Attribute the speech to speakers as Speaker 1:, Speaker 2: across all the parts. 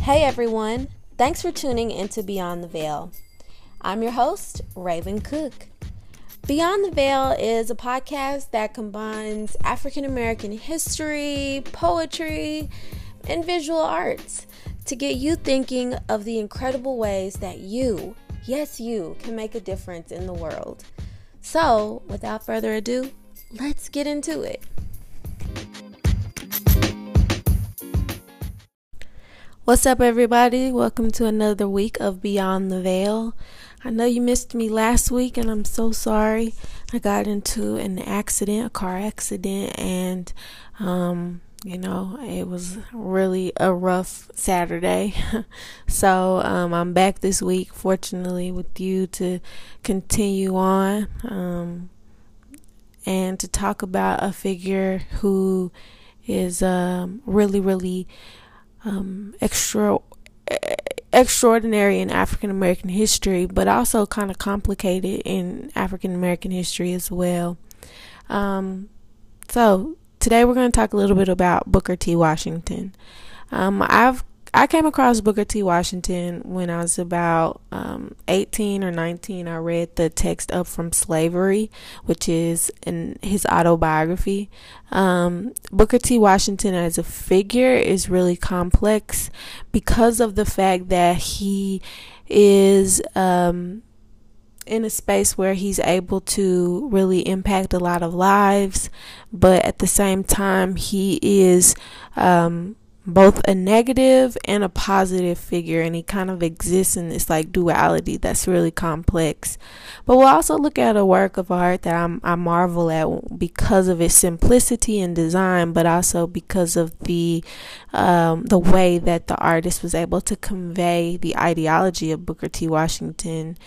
Speaker 1: Hey everyone, thanks for tuning into Beyond the Veil. I'm your host, Raven Cook. Beyond the Veil is a podcast that combines African American history, poetry, and visual arts to get you thinking of the incredible ways that you, yes you, can make a difference in the world. So, without further ado, let's get into it. What's up, everybody? Welcome to another week of Beyond the Veil. I know you missed me last week, and I'm so sorry. I got into an accident, a car accident, and, it was really a rough Saturday. So, I'm back this week, fortunately, with you to continue on, and to talk about a figure who is really extraordinary in African American history, but also kind of complicated in African American history as well. So today we're going to talk a little bit about Booker T. Washington. I came across Booker T. Washington when I was about 18 or 19. I read the text Up From Slavery, which is in his autobiography. Booker T. Washington as a figure is really complex because of the fact that he is in a space where he's able to really impact a lot of lives, but at the same time he is both a negative and a positive figure, and he kind of exists in this like duality that's really complex. But we'll also look at a work of art that I marvel at because of its simplicity and design, but also because of the way that the artist was able to convey the ideology of Booker T. Washington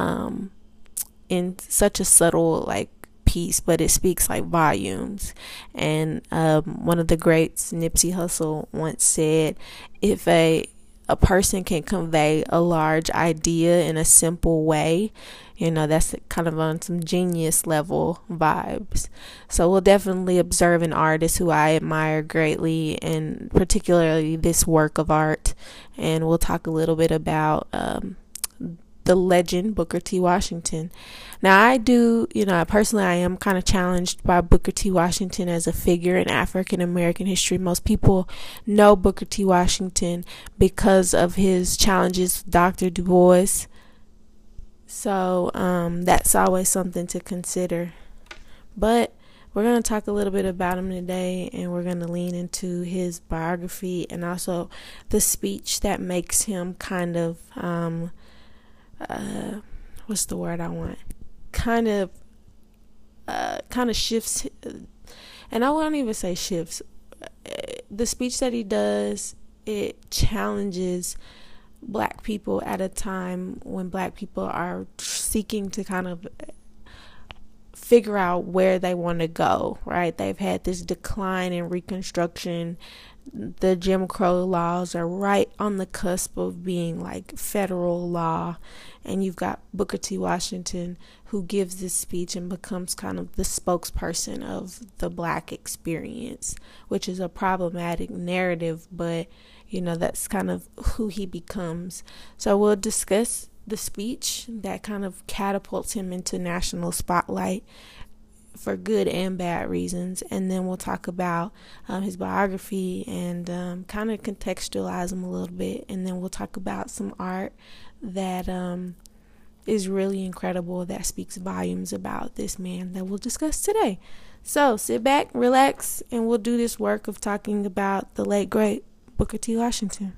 Speaker 1: in such a subtle piece, but it speaks like volumes. And one of the greats, Nipsey Hussle, once said, if a person can convey a large idea in a simple way, that's kind of on some genius level vibes. So we'll definitely observe an artist who I admire greatly, and particularly this work of art. And we'll talk a little bit about the legend Booker T. Washington. Now, personally, I am kind of challenged by Booker T. Washington as a figure in African American history. Most people know Booker T. Washington because of his challenges with Dr. Du Bois. So that's always something to consider. But we're going to talk a little bit about him today, and we're going to lean into his biography and also the speech that makes him kind of what's the word I want? Kind of shifts, and I won't even say shifts. The speech that he does, it challenges Black people at a time when Black people are seeking to kind of figure out where they want to go, right? They've had this decline in Reconstruction. The Jim Crow laws are right on the cusp of being like federal law, and you've got Booker T. Washington who gives this speech and becomes kind of the spokesperson of the Black experience, which is a problematic narrative, but that's kind of who he becomes. So we'll discuss the speech that kind of catapults him into national spotlight for good and bad reasons, and then we'll talk about his biography and kind of contextualize him a little bit, and then we'll talk about some art that is really incredible, that speaks volumes about this man that we'll discuss today. So sit back, relax, and we'll do this work of talking about the late great Booker T. Washington.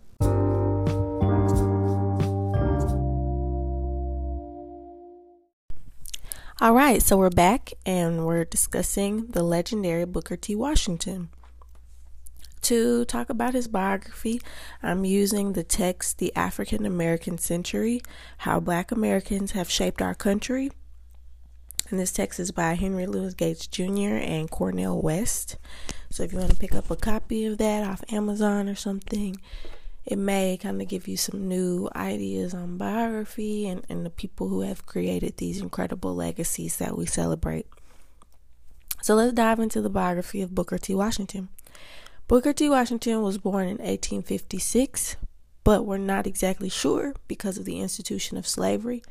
Speaker 1: All right, so we're back and we're discussing the legendary Booker T. Washington. To talk about his biography, I'm using the text The African American Century, How Black Americans Have Shaped Our Country. And this text is by Henry Louis Gates Jr. and Cornel West. So if you want to pick up a copy of that off Amazon or something, it may kind of give you some new ideas on biography and the people who have created these incredible legacies that we celebrate. So let's dive into the biography of Booker T. Washington. Booker T. Washington was born in 1856 but we're not exactly sure because of the institution of slavery.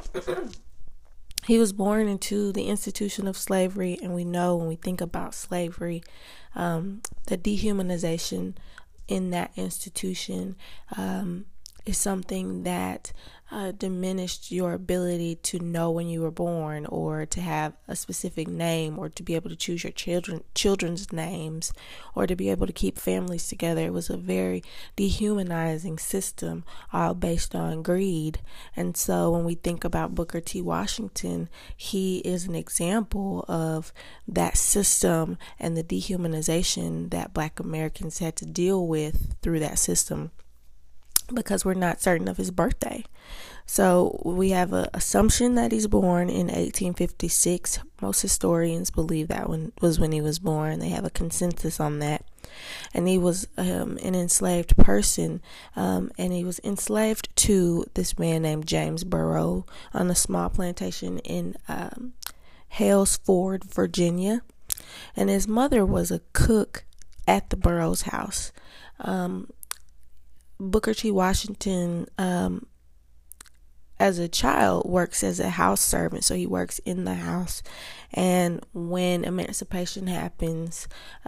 Speaker 1: He was born into the institution of slavery, and we know when we think about slavery, the dehumanization in that institution is something that diminished your ability to know when you were born, or to have a specific name, or to be able to choose your children's names, or to be able to keep families together. It was a very dehumanizing system, all based on greed. And so when we think about Booker T. Washington, he is an example of that system and the dehumanization that Black Americans had to deal with through that system, because we're not certain of his birthday. So we have an assumption that he's born in 1856. Most historians believe that was when he was born. They have a consensus on that. And he was an enslaved person, and he was enslaved to this man named James Burrough on a small plantation in Hales Ford, Virginia. And his mother was a cook at the Burroughs house. Booker T. Washington, as a child, works as a house servant, so he works in the house. And when emancipation happens,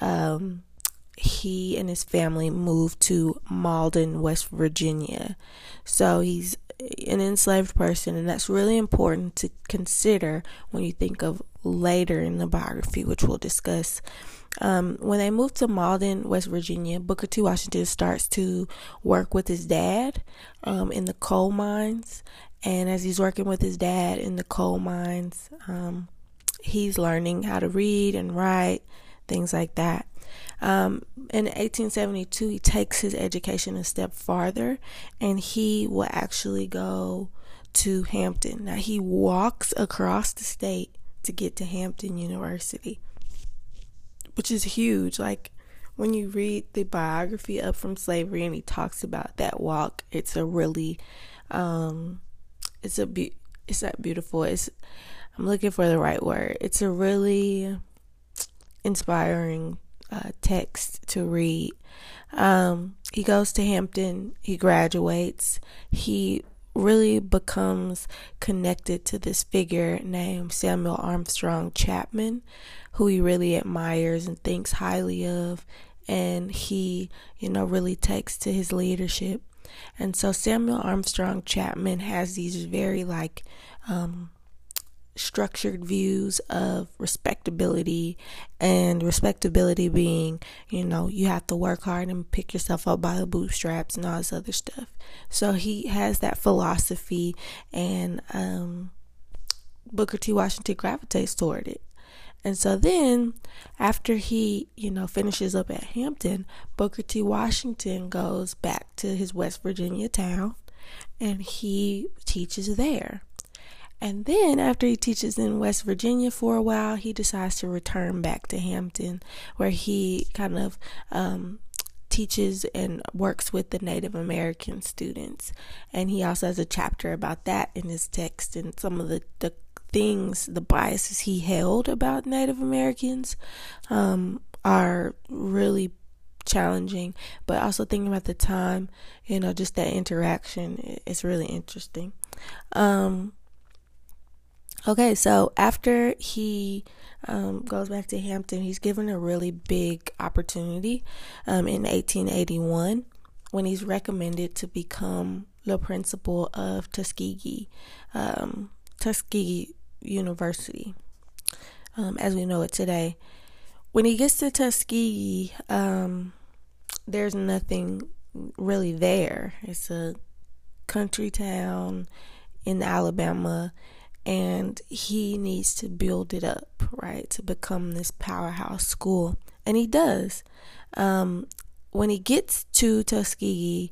Speaker 1: he and his family moved to Malden, West Virginia. So he's an enslaved person, and that's really important to consider when you think of later in the biography, which we'll discuss. When they moved to Malden, West Virginia, Booker T. Washington starts to work with his dad in the coal mines. And as he's working with his dad in the coal mines, he's learning how to read and write, things like that. In 1872, he takes his education a step farther, and he will actually go to Hampton. Now, he walks across the state to get to Hampton University, which is huge. Like, when you read the biography Up From Slavery and he talks about that walk, it's a really, it's not beautiful. I'm looking for the right word. It's a really inspiring text to read. He goes to Hampton. He graduates. He really becomes connected to this figure named Samuel Armstrong Chapman, who he really admires and thinks highly of, and he, really takes to his leadership. And so Samuel Armstrong Chapman has these very structured views of respectability, and respectability being, you have to work hard and pick yourself up by the bootstraps and all this other stuff. So he has that philosophy, and Booker T. Washington gravitates toward it. And so then, after he, finishes up at Hampton, Booker T. Washington goes back to his West Virginia town, and he teaches there. And then, after he teaches in West Virginia for a while, he decides to return back to Hampton, where he kind of teaches and works with the Native American students. And he also has a chapter about that in his text, and some of the things, the biases he held about Native Americans are really challenging. But also thinking about the time, just that interaction, it's really interesting. Okay, so after he goes back to Hampton, he's given a really big opportunity in 1881 when he's recommended to become the principal of Tuskegee University, as we know it today. When he gets to Tuskegee, there's nothing really there. It's a country town in Alabama, and he needs to build it up, right, to become this powerhouse school. And he does. When he gets to Tuskegee,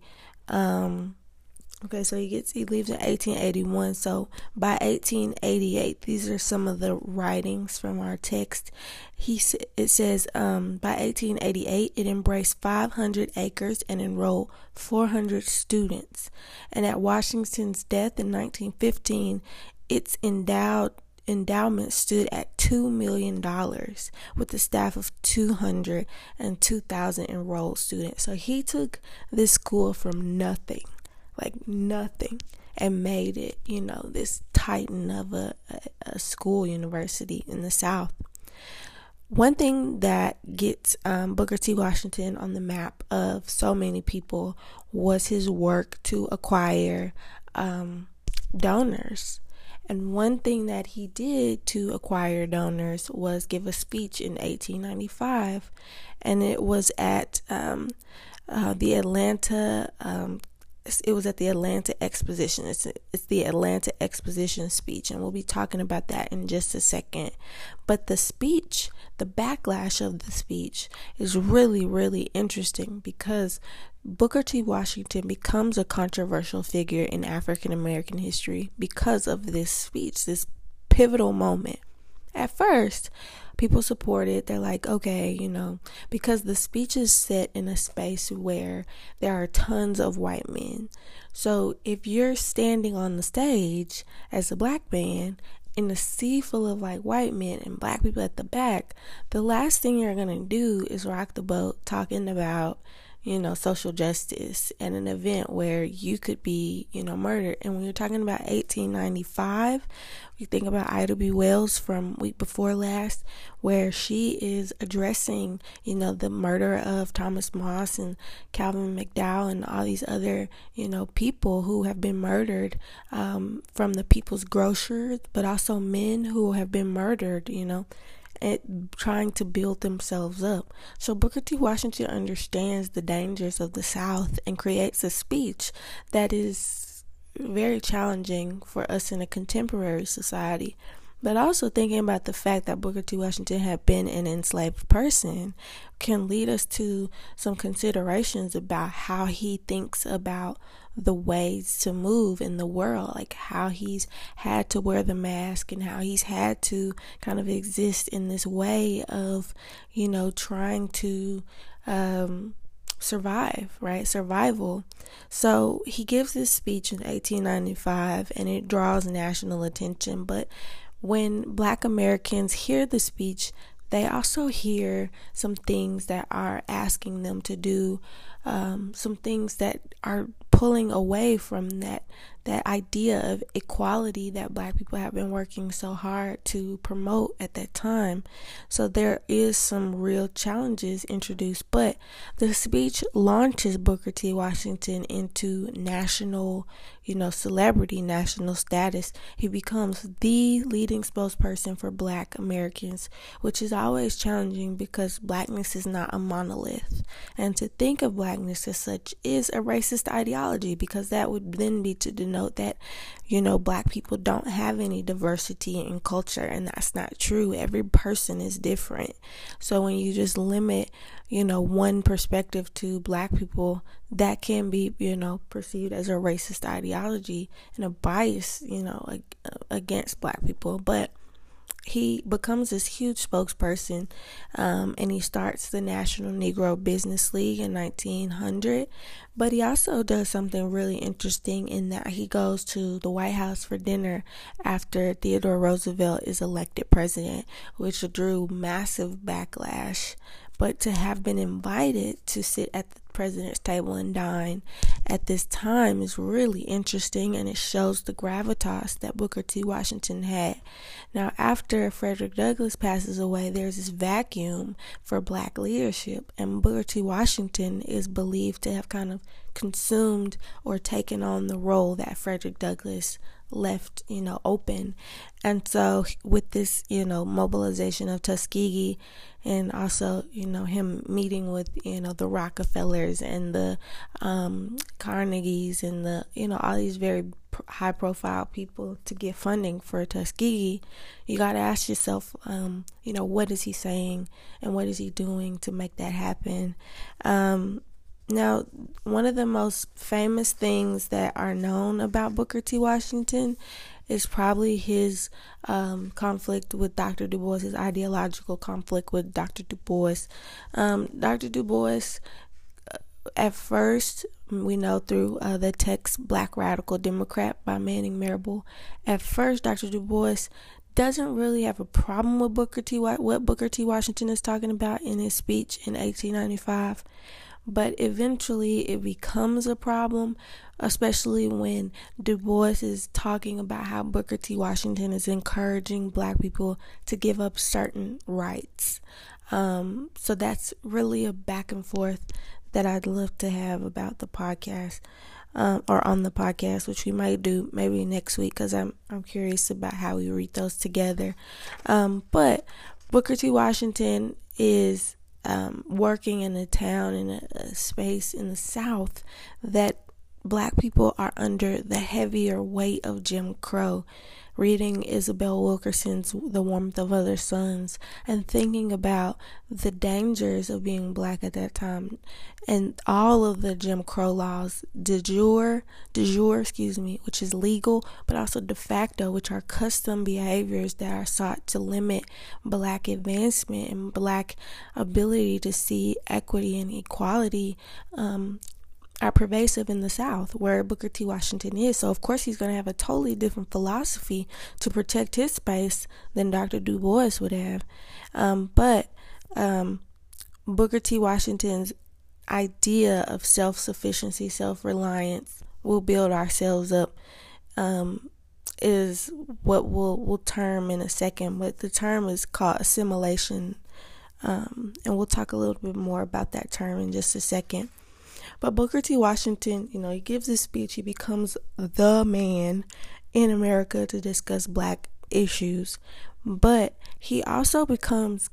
Speaker 1: so he leaves in 1881. So by 1888, these are some of the writings from our text. It says, by 1888, it embraced 500 acres and enrolled 400 students. And at Washington's death in 1915, it's endowed endowment stood at $2 million with a staff of 200 and 2,000 enrolled students. So he took this school from nothing, and made it, this titan of a school university in the South. One thing that gets Booker T. Washington on the map of so many people was his work to acquire donors. And one thing that he did to acquire donors was give a speech in 1895, and it was at the Atlanta. It was at the Atlanta Exposition. It's the Atlanta Exposition speech, and we'll be talking about that in just a second. But the speech, the backlash of the speech, is really, really interesting because Booker T. Washington becomes a controversial figure in African American history because of this speech, this pivotal moment. At first, people support it. They're like, okay, because the speech is set in a space where there are tons of white men. So if you're standing on the stage as a black man in a sea full of white men and black people at the back, the last thing you're going to do is rock the boat talking about social justice and an event where you could be, murdered. And when you're talking about 1895, we think about Ida B. Wells from week before last, where she is addressing, the murder of Thomas Moss and Calvin McDowell and all these other, people who have been murdered from the People's Grocers, but also men who have been murdered, trying to build themselves up. So Booker T. Washington understands the dangers of the South and creates a speech that is very challenging for us in a contemporary society. But also thinking about the fact that Booker T. Washington had been an enslaved person can lead us to some considerations about how he thinks about the ways to move in the world, like how he's had to wear the mask and how he's had to kind of exist in this way of, trying to survive, right? Survival. So he gives this speech in 1895 and it draws national attention, but when Black Americans hear the speech, they also hear some things that are asking them to do, some things that are pulling away from that idea of equality that Black people have been working so hard to promote at that time. So there is some real challenges introduced, but the speech launches Booker T. Washington into national, celebrity, national status. He becomes the leading spokesperson for Black Americans, which is always challenging because Blackness is not a monolith. And to think of Blackness as such is a racist ideology, because that would then be to denote that, Black people don't have any diversity in culture, and that's not true. Every person is different. So when you just limit, one perspective to Black people, that can be, perceived as a racist ideology and a bias, against Black people. But he becomes this huge spokesperson, and he starts the National Negro Business League in 1900. But he also does something really interesting in that he goes to the White House for dinner after Theodore Roosevelt is elected president, which drew massive backlash. But to have been invited to sit at the president's table and dine at this time is really interesting, and it shows the gravitas that Booker T. Washington had. Now, after Frederick Douglass passes away, there's this vacuum for Black leadership, and Booker T. Washington is believed to have kind of consumed or taken on the role that Frederick Douglass left, open. And so with this, mobilization of Tuskegee, and also, him meeting with, the Rockefellers and the Carnegies and the, all these very high profile people to get funding for Tuskegee, you got to ask yourself, what is he saying and what is he doing to make that happen? Now, one of the most famous things that are known about Booker T. Washington is probably his conflict with Dr. Du Bois, his ideological conflict with Dr. Du Bois. Dr. Du Bois, at first, we know through the text Black Radical Democrat by Manning Marable, at first Dr. Du Bois doesn't really have a problem with what Booker T. Washington is talking about in his speech in 1895. But eventually it becomes a problem, especially when Du Bois is talking about how Booker T. Washington is encouraging black people to give up certain rights. So that's really a back and forth that I'd love to have about the podcast, or on the podcast, which we might do maybe next week, because I'm curious about how we read those together. But Booker T. Washington is working in a town, in a space in the South, that black people are under the heavier weight of Jim Crow. Reading Isabel Wilkerson's The Warmth of Other Suns and thinking about the dangers of being black at that time, and all of the Jim Crow laws, de jure, which is legal, but also de facto, which are custom behaviors that are sought to limit black advancement and black ability to see equity and equality, are pervasive in the South, where Booker T. Washington is. So of course he's going to have a totally different philosophy to protect his space than Dr. Du Bois would have. But Booker T. Washington's idea of self-sufficiency, self-reliance, we'll build ourselves up, is what we'll term in a second. But the term is called assimilation, and we'll talk a little bit more about that term in just a second. But Booker T. Washington, he gives this speech. He becomes the man in America to discuss black issues. But he also becomes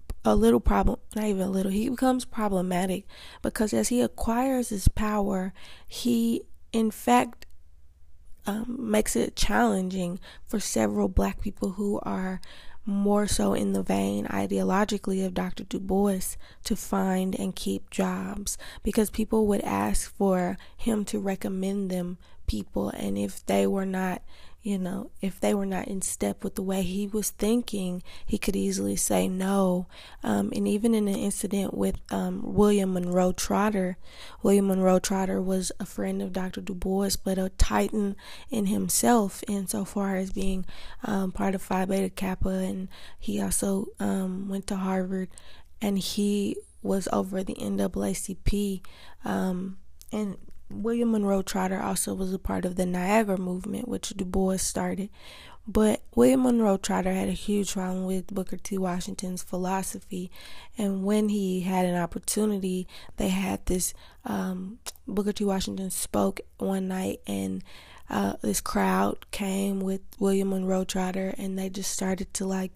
Speaker 1: he becomes problematic, because as he acquires his power, he, in fact, makes it challenging for several black people who are more so in the vein ideologically of Dr. Du Bois to find and keep jobs, because people would ask for him to recommend them people, and if they were not in step with the way he was thinking, he could easily say no. And even in an incident with William Monroe Trotter was a friend of Dr. Du Bois, but a titan in himself insofar as being part of Phi Beta Kappa, and he also went to Harvard, and he was over the NAACP, and William Monroe Trotter also was a part of the Niagara movement, which Du Bois started. But William Monroe Trotter had a huge problem with Booker T. Washington's philosophy, and when he had an opportunity, they had this, Booker T. Washington spoke one night, and this crowd came with William Monroe Trotter, and they just started to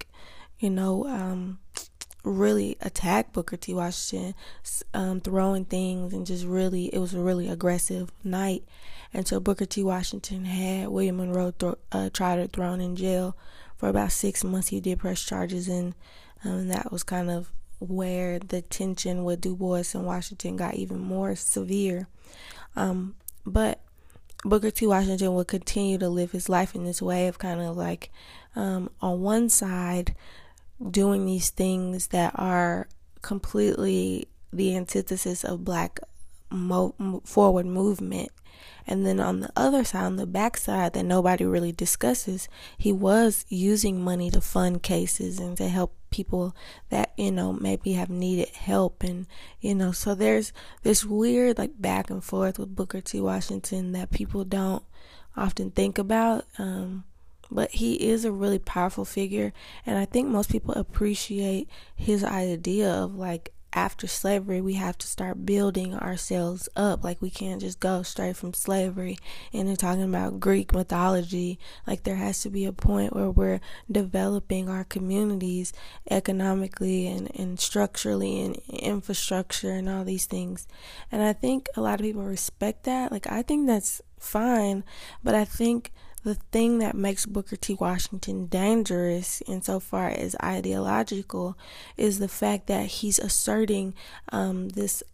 Speaker 1: really attack Booker T. Washington, throwing things, and it was a really aggressive night. And so Booker T. Washington had William Monroe Trotter thrown in jail for about 6 months. He did press charges, and that was kind of where the tension with Du Bois and Washington got even more severe. But Booker T. Washington would continue to live his life in this way of kind of like, on one side, doing these things that are completely the antithesis of black forward movement, and then on the other side, on the backside that nobody really discusses, he was using money to fund cases and to help people that maybe have needed help, and so there's this weird back and forth with Booker T. Washington that people don't often think about. But he is a really powerful figure, and I think most people appreciate his idea of after slavery we have to start building ourselves up. We can't just go straight from slavery into talking about Greek mythology. There has to be a point where we're developing our communities economically and structurally and infrastructure and all these things. And I think a lot of people respect that. I think that's fine, but I think the thing that makes Booker T. Washington dangerous insofar as ideological is the fact that he's asserting this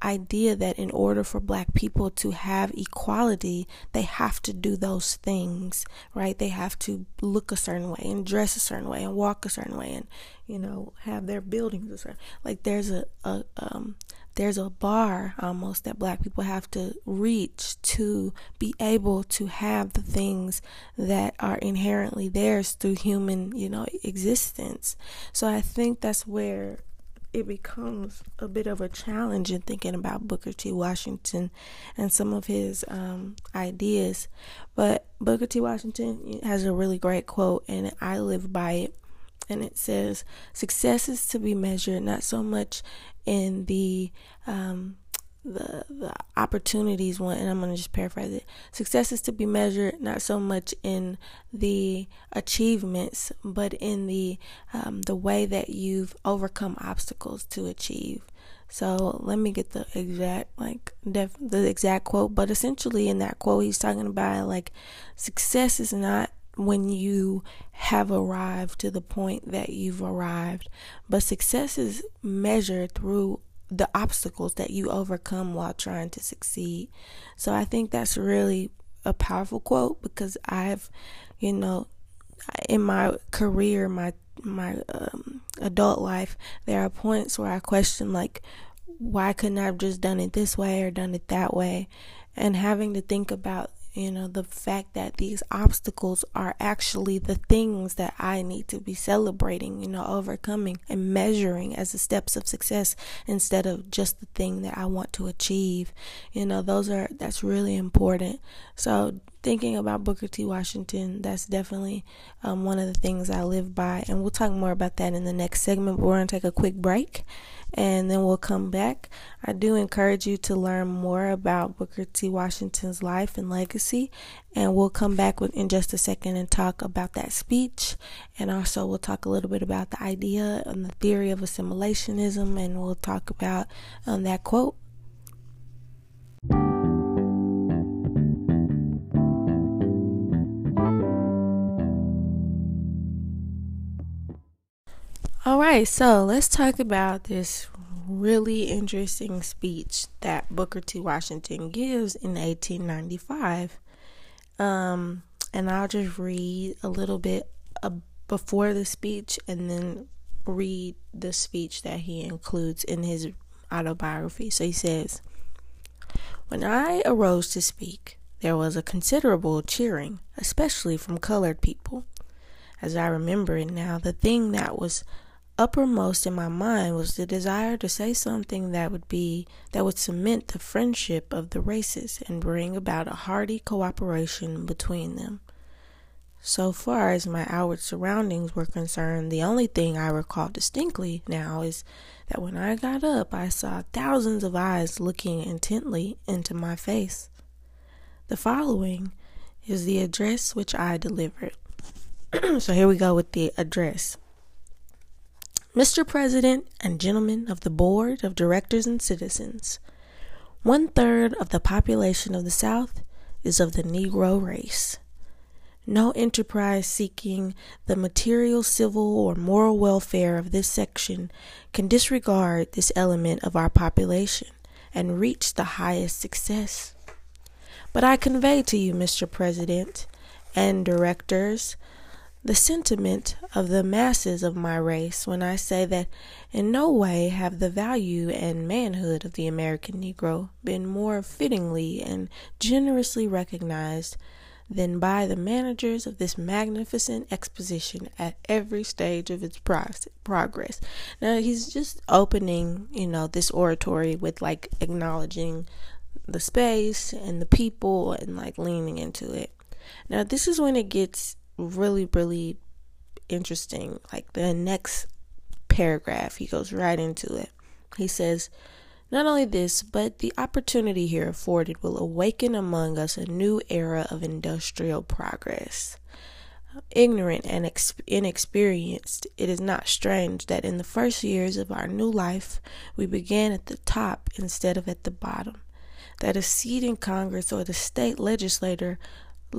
Speaker 1: idea that in order for black people to have equality, they have to do those things, right? They have to look a certain way and dress a certain way and walk a certain way and, have their buildings a certain, like there's a bar almost that black people have to reach to be able to have the things that are inherently theirs through human, existence. So I think that's where it becomes a bit of a challenge in thinking about Booker T. Washington and some of his ideas. But Booker T. Washington has a really great quote, and I live by it. And it says, "Success is to be measured not so much in the opportunities one," and I'm going to just paraphrase it. "Success is to be measured not so much in the achievements, but in the way that you've overcome obstacles to achieve." So let me get the exact quote. But essentially, in that quote, he's talking about success is not when you have arrived to the point that you've arrived, but success is measured through the obstacles that you overcome while trying to succeed. So I think that's really a powerful quote, because I've, in my career, my adult life, there are points where I question, why couldn't I have just done it this way or done it that way? And having to think about the fact that these obstacles are actually the things that I need to be celebrating, overcoming and measuring as the steps of success instead of just the thing that I want to achieve. That's really important. So thinking about Booker T. Washington, that's definitely one of the things I live by. And we'll talk more about that in the next segment. But we're going to take a quick break, and then we'll come back. I do encourage you to learn more about Booker T. Washington's life and legacy, and we'll come back in just a second and talk about that speech, and also we'll talk a little bit about the idea and the theory of assimilationism, and we'll talk about that quote. All right, so let's talk about this really interesting speech that Booker T. Washington gives in 1895. And I'll just read a little bit before the speech and then read the speech that he includes in his autobiography. So he says, "When I arose to speak, there was a considerable cheering, especially from colored people. As I remember it now, the thing that was uppermost in my mind was the desire to say something that would cement the friendship of the races and bring about a hearty cooperation between them. So far as my outward surroundings were concerned, the only thing I recall distinctly now is that when I got up, I saw thousands of eyes looking intently into my face. The following is the address which I delivered." So here we go with the address. "Mr. President and gentlemen of the Board of Directors and citizens, 1/3 of the population of the South is of the Negro race. No enterprise seeking the material, civil, or moral welfare of this section can disregard this element of our population and reach the highest success. But I convey to you, Mr. President and Directors, the sentiment of the masses of my race when I say that in no way have the value and manhood of the American Negro been more fittingly and generously recognized than by the managers of this magnificent exposition at every stage of its progress." Now he's just opening, this oratory with acknowledging the space and the people and leaning into it. Now this is when it gets really, really interesting. The next paragraph, he goes right into it. He says, "Not only this, but the opportunity here afforded will awaken among us a new era of industrial progress. Ignorant and inexperienced, it is not strange that in the first years of our new life, we began at the top instead of at the bottom. That a seat in Congress or the state legislature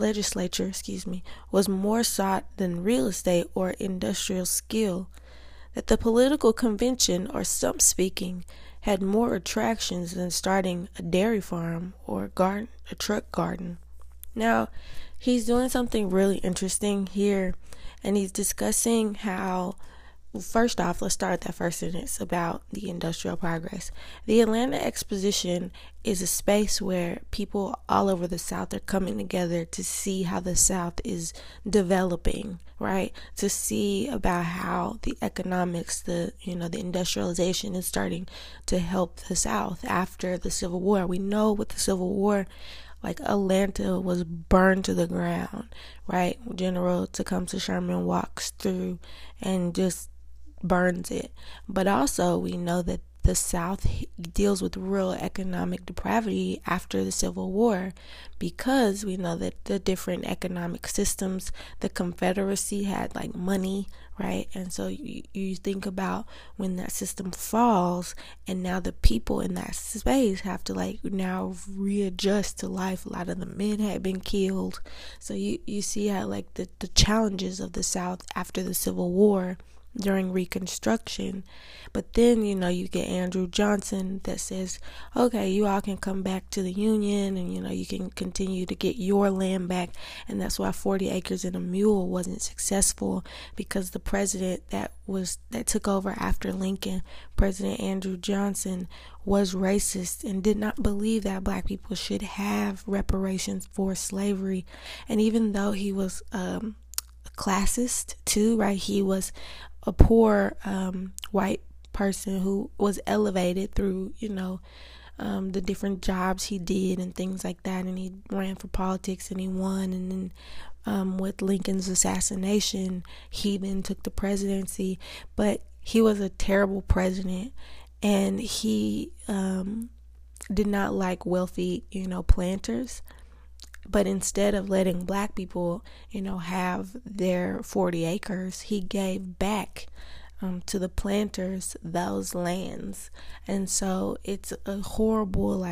Speaker 1: was more sought than real estate or industrial skill. that the political convention, or stump speaking, had more attractions than starting a dairy farm or a truck garden. Now, he's doing something really interesting here, and he's discussing how, first off, let's start that first sentence about the industrial progress. The Atlanta Exposition is a space where people all over the South are coming together to see how the South is developing, right? To see about how the economics, the industrialization is starting to help the South after the Civil War. We know with the Civil War, like, Atlanta was burned to the ground, right? General Tecumseh Sherman walks through and just burns it. But also we know that the South deals with real economic depravity after the Civil War, because we know that the different economic systems, the Confederacy had like money, right? And so you think about when that system falls, and now the people in that space have to like now readjust to life. A lot of the men had been killed. So you see how like the challenges of the South after the Civil War during Reconstruction. But then you get Andrew Johnson that says, okay, you all can come back to the Union, and you can continue to get your land back. And that's why 40 Acres and a Mule wasn't successful, because the president that took over after Lincoln, President Andrew Johnson, was racist and did not believe that black people should have reparations for slavery. And even though he was classist too, right? He was a poor white person who was elevated through the different jobs he did and things like that, and he ran for politics and he won. And then with Lincoln's assassination, he then took the presidency. But he was a terrible president, and he did not like wealthy planters. But instead of letting black people, have their 40 acres, he gave back to the planters those lands. And so it's a horrible,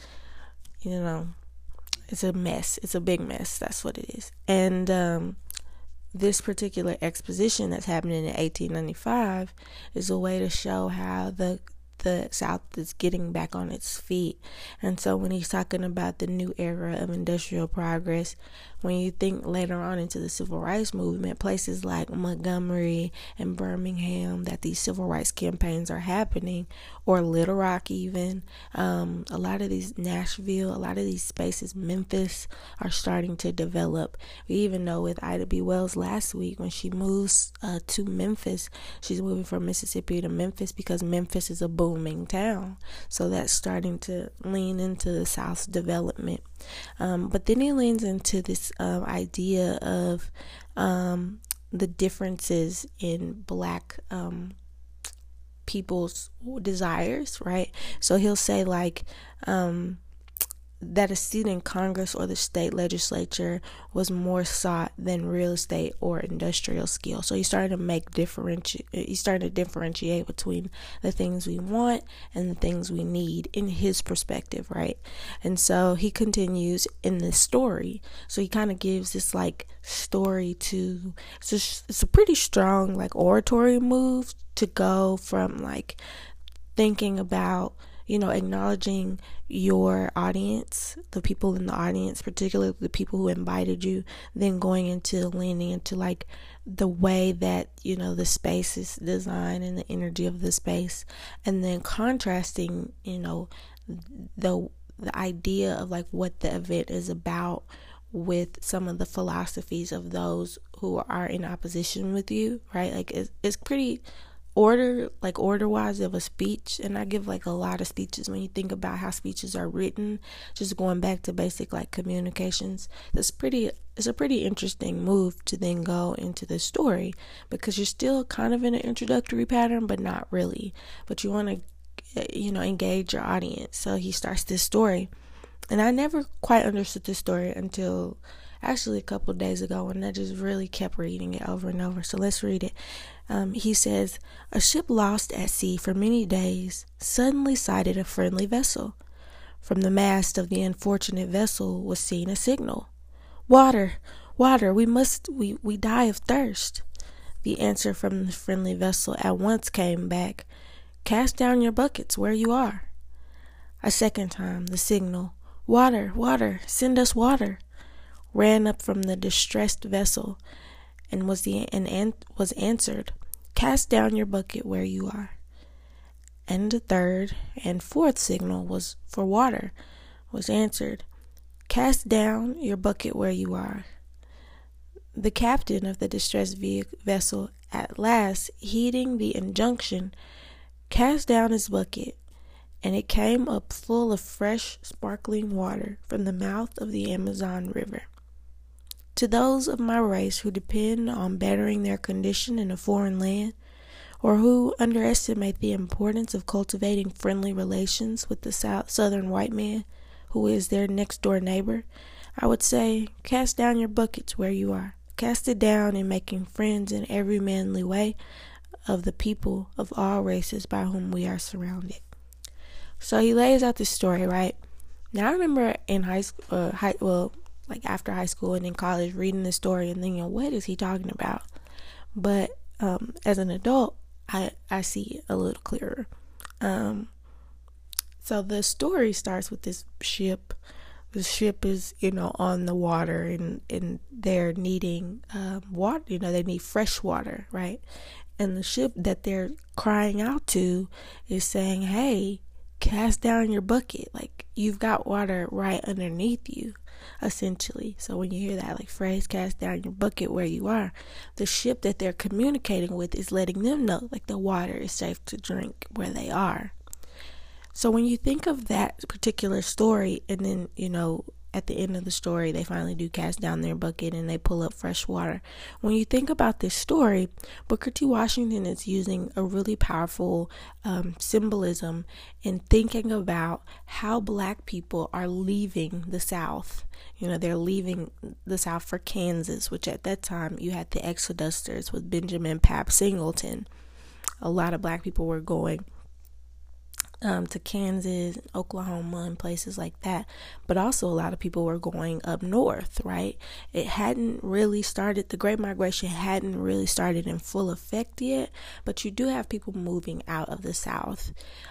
Speaker 1: it's a mess. It's a big mess. That's what it is. And this particular exposition that's happening in 1895 is a way to show how the South is getting back on its feet. And so when he's talking about the new era of industrial progress, when you think later on into the civil rights movement, places like Montgomery and Birmingham, that these civil rights campaigns are happening, or Little Rock even, a lot of these, Nashville, a lot of these spaces, Memphis, are starting to develop. We even know with Ida B. Wells last week, when she moves to Memphis, she's moving from Mississippi to Memphis because Memphis is a booming town. So that's starting to lean into the South's development. But then he leans into this idea of the differences in black people's desires, right? So he'll say that a seat in Congress or the state legislature was more sought than real estate or industrial skill. So he's starting to differentiate between the things we want and the things we need in his perspective, right? And so he continues in this story. So he kind of gives this story to, it's a pretty strong oratory move to go from thinking about acknowledging your audience, the people in the audience, particularly the people who invited you, then going into leaning into the way that the space is designed and the energy of the space, and then contrasting the idea of what the event is about with some of the philosophies of those who are in opposition with you, right? It's pretty order-wise of a speech, and I give a lot of speeches. When you think about how speeches are written, just going back to basic communications, it's a pretty interesting move to then go into the story, because you're still kind of in an introductory pattern, but not really. But you want to engage your audience. So he starts this story, and I never quite understood this story until actually a couple of days ago, and I just really kept reading it over and over. So let's read it. He says, "A ship lost at sea for many days suddenly sighted a friendly vessel. From the mast of the unfortunate vessel was seen a signal. 'Water, water, we die of thirst.' The answer from the friendly vessel at once came back, "Cast down your buckets where you are." A second time, the signal, "Water, water, send us water," ran up from the distressed vessel and was answered, "Cast down your bucket where you are." And the third and fourth signal was for water, was answered, "Cast down your bucket where you are." The captain of the distressed vessel, at last heeding the injunction, cast down his bucket, and it came up full of fresh, sparkling water from the mouth of the Amazon River. To those of my race who depend on bettering their condition in a foreign land, or who underestimate the importance of cultivating friendly relations with the southern white man, who is their next-door neighbor, I would say, cast down your buckets where you are. Cast it down in making friends in every manly way of the people of all races by whom we are surrounded. So he lays out this story, right? Now I remember in high school, after high school and in college, reading this story and thinking, what is he talking about? But as an adult, I see it a little clearer. So the story starts with this ship. The ship is, on the water, and they're needing water. They need fresh water, right? And the ship that they're crying out to is saying, "Hey, cast down your bucket. Like, you've got water right underneath you," essentially. So when you hear that phrase, "cast down your bucket where you are," the ship that they're communicating with is letting them know the water is safe to drink where they are. So when you think of that particular story, and then, at the end of the story, they finally do cast down their bucket and they pull up fresh water. When you think about this story, Booker T. Washington is using a really powerful symbolism in thinking about how Black people are leaving the South. They're leaving the South for Kansas, which at that time you had the Exodusters with Benjamin Pap Singleton. A lot of Black people were going to Kansas, Oklahoma, and places like that. But also a lot of people were going up north, right? It hadn't really started, the Great Migration hadn't really started in full effect yet, but you do have people moving out of the South.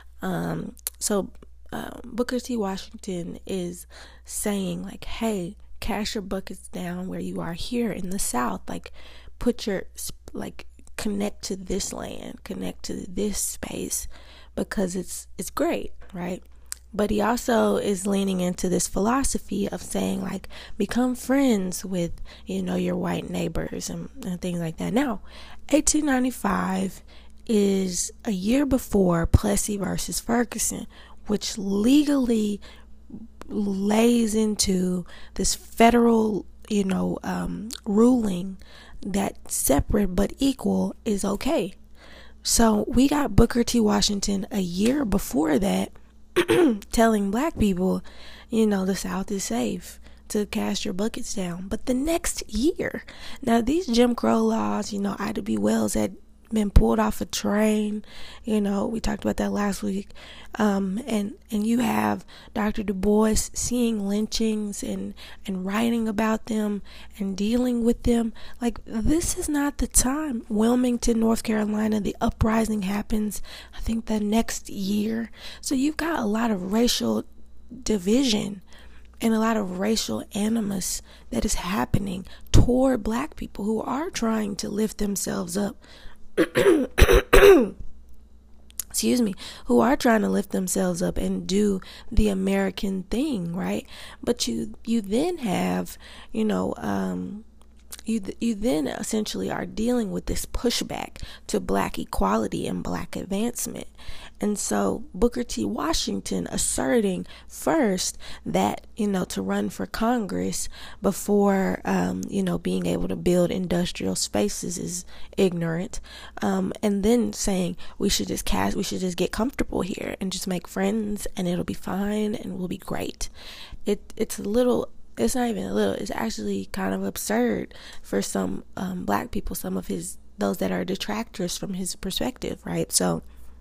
Speaker 1: So Booker T. Washington is saying hey, cast your buckets down where you are here in the South. Put your, connect to this land, connect to this space, because it's great, right? But he also is leaning into this philosophy of saying become friends with your white neighbors and things like that. Now 1895 is a year before Plessy versus Ferguson, which legally lays into this federal ruling that separate but equal is okay. So we got Booker T. Washington a year before that telling Black people, the South is safe to cast your buckets down. But the next year, now these Jim Crow laws, Ida B. Wells had been pulled off a train. We talked about that last week. And you have Dr. Du Bois seeing lynchings and writing about them and dealing with them. This is not the time. Wilmington, North Carolina, the uprising happens, I think, the next year. So you've got a lot of racial division and a lot of racial animus that is happening toward Black people who are trying to lift themselves up. Who are trying to lift themselves up and do the American thing, right? But you then have, you then essentially are dealing with this pushback to Black equality and Black advancement. And so Booker T. Washington asserting first that, to run for Congress before, being able to build industrial spaces is ignorant. And then saying we should just get comfortable here and just make friends and it'll be fine and we'll be great. It's not even a little, it's actually kind of absurd for some Black people, those that are detractors from his perspective, right? So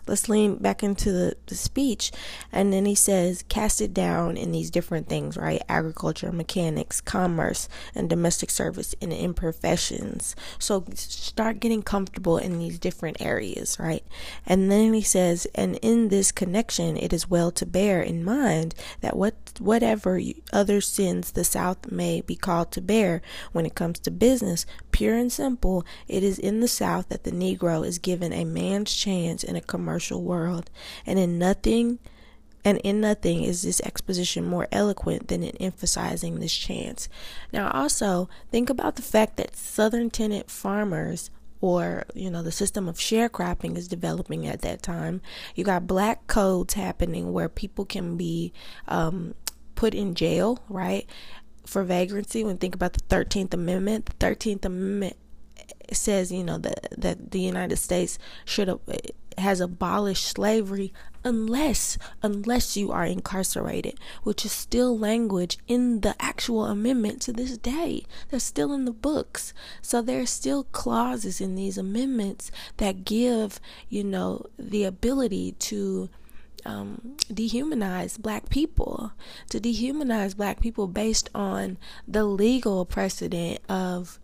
Speaker 1: let's lean back into the speech. And then he says, cast it down in these different things, right? Agriculture, mechanics, commerce, and domestic service, and in professions. So start getting comfortable in these different areas, right? And then he says, and in this connection, it is well to bear in mind that whatever other sins the South may be called to bear when it comes to business, pure and simple, it is in the South that the Negro is given a man's chance in a commercial world, and in nothing is this exposition more eloquent than in emphasizing this chance. Now also think about the fact that Southern tenant farmers, or the system of sharecropping is developing at that time. You got black codes happening where people can be put in jail, right, for vagrancy. When think about the 13th Amendment, the 13th Amendment says, that the United States has abolished slavery unless you are incarcerated, which is still language in the actual amendment to this day. They're still in the books. So there's still clauses in these amendments that give, the ability to dehumanize black people based on the legal precedent of,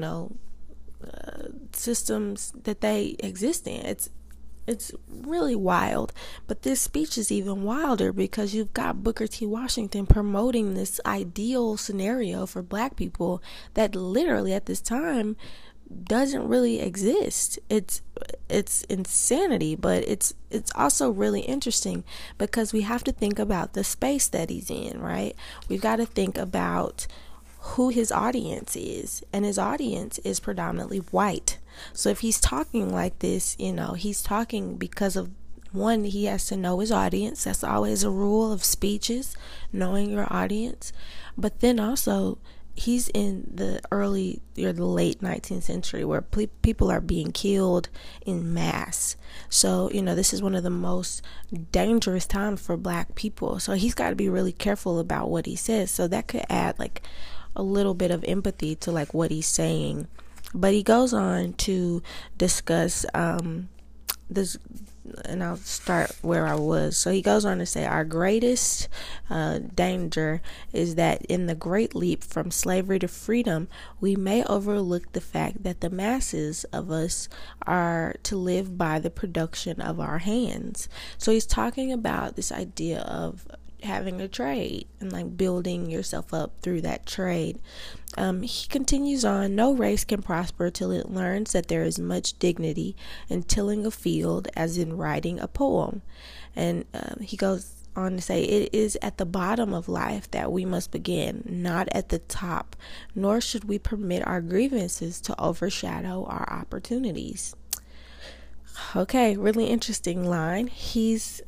Speaker 1: systems that they exist in. It's really wild. But this speech is even wilder because you've got Booker T. Washington promoting this ideal scenario for black people that literally at this time doesn't really exist. It's insanity, but it's also really interesting because we have to think about the space that he's in, right? We've got to think about who his audience is, and his audience is predominantly white. So if he's talking like this, he's talking because of, one, he has to know his audience. That's always a rule of speeches, knowing your audience. But then also, he's in the early or the late 19th century where people are being killed in mass. So, this is one of the most dangerous times for black people. So he's got to be really careful about what he says. So that could add like a little bit of empathy to like what he's saying. But he goes on to discuss this, and I'll start where I was. So he goes on to say, our greatest danger is that in the great leap from slavery to freedom, we may overlook the fact that the masses of us are to live by the production of our hands. So he's talking about this idea of having a trade and like building yourself up through that trade. He continues on, no race can prosper till it learns that there is much dignity in tilling a field as in writing a poem. And he goes on to say, it is at the bottom of life that we must begin, not at the top, nor should we permit our grievances to overshadow our opportunities. Okay, really interesting line. He's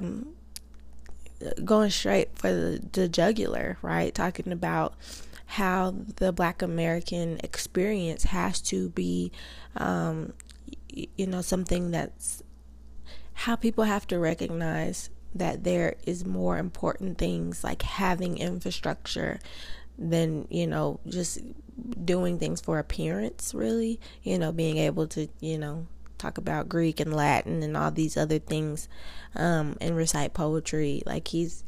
Speaker 1: going straight for the jugular, right? Talking about how the Black American experience has to be, something that's how people have to recognize that there is more important things like having infrastructure than, just doing things for appearance, really, being able to, talk about Greek and Latin and all these other things, and recite poetry. Like he's